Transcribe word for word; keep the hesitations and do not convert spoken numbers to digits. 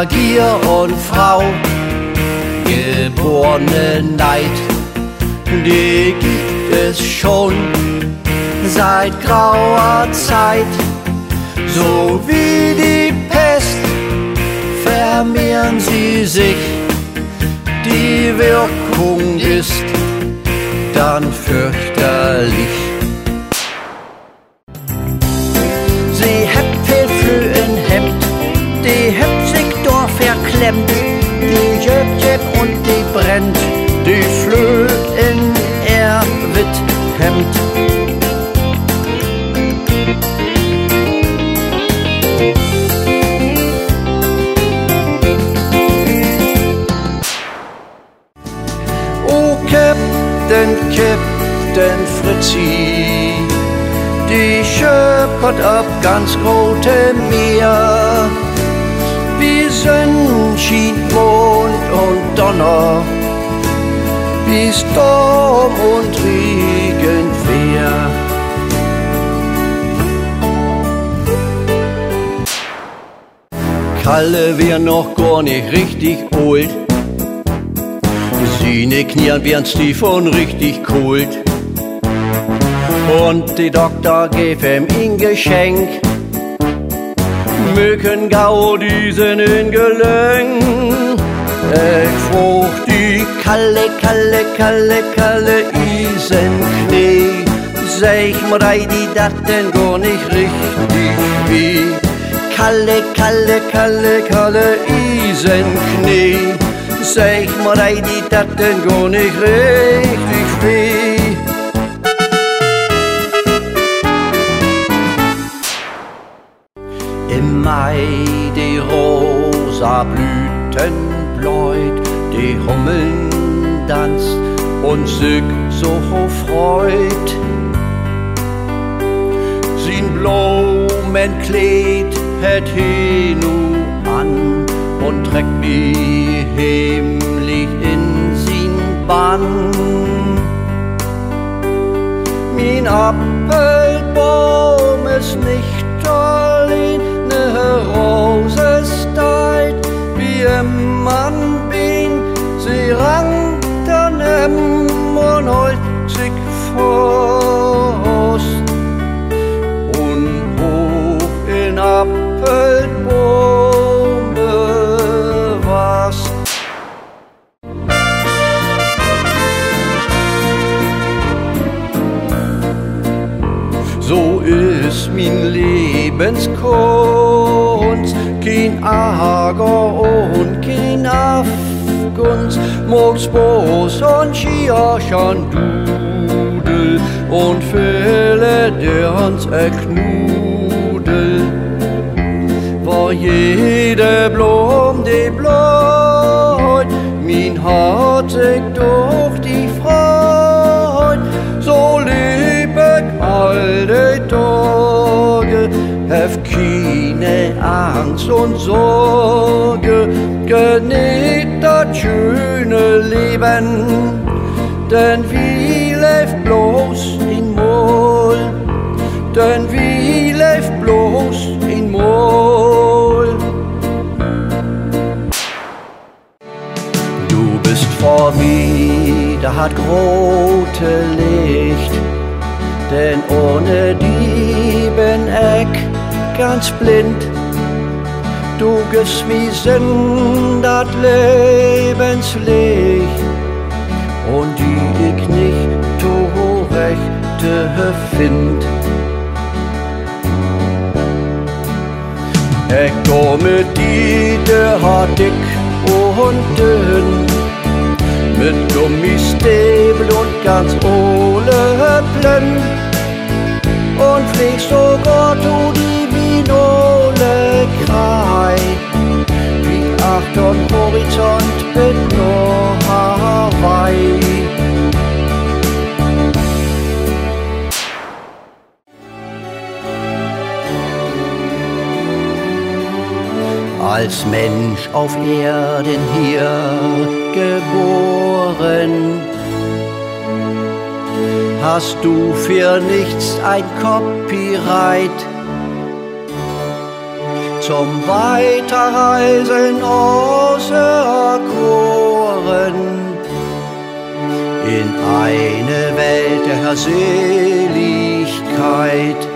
Gier und Frau, geborene Neid, die gibt es schon seit grauer Zeit. So wie die Pest vermehren sie sich, die Wirkung ist dann fürchterlich. Sie hebt viel Flöhe in Hemd, die hebt sich doch verklemmt, die jöp jöp und die brennt, die Flöhe in er wird Hemd. Oh Captain, Captain Fritzi, die schöpert ab ganz rote Meer, wie Sonnenschein, Mond und Donner, wie Sturm und Regenwehr. Kalle wär noch gar nicht richtig old, seine Knien wären stief und richtig kult. Und die Doktor gäf ihm ein Geschenk, mögen gau diesen in Gelenk. Ich frucht die Kalle, Kalle, Kalle, Kalle, Isen Knie. Sag mir, ei, die dat denn gar nicht richtig wie. Kalle, Kalle, Kalle, Kalle, Isen Knie. Sag mir, ei, die dat denn gar nicht richtig wie. Im Mai die rosa Blüten bläut, die Hummeln tanzt und sich so freut. Sin Blumenkleid het he nu an und trägt mich heimlich in sin Bann. Min Apfelbaum ist nicht allein, Rose steigt, wie ein Mann bin, sie rankt an ihm und holt sich Frost. Und hoch in Apfelbäume was. So ist mein Lebenskunst, kein Ärger und kein Afgunst, morgens Bos und Schirch und Dudel und viele derns Knudel. Wo jede Blom die bläut, mein Herz sich durch die Freud, so lieb ich all die Tage, hef keine Angst und Sorge, genießt das schöne Leben, denn wie lebt bloß in Mol, denn wie lebt bloß in Mol. Du bist vor mir, da hat grote Licht, denn ohne die bin ich ganz blind. Du gibst mir Sinn, dat Lebenslicht, und die ich nicht zurechte find. Ich go mit die, der hat dick und dünn, mit Gummistäbel und ganz ohne Plönn, und flieg sogar zu die Vinole Krei, wie Achtung Horizont mit nur Hawaii. Als Mensch auf Erden hier geboren, hast du für nichts ein Copyright. zum Weiterreisen auserkoren in eine Welt der Seligkeit.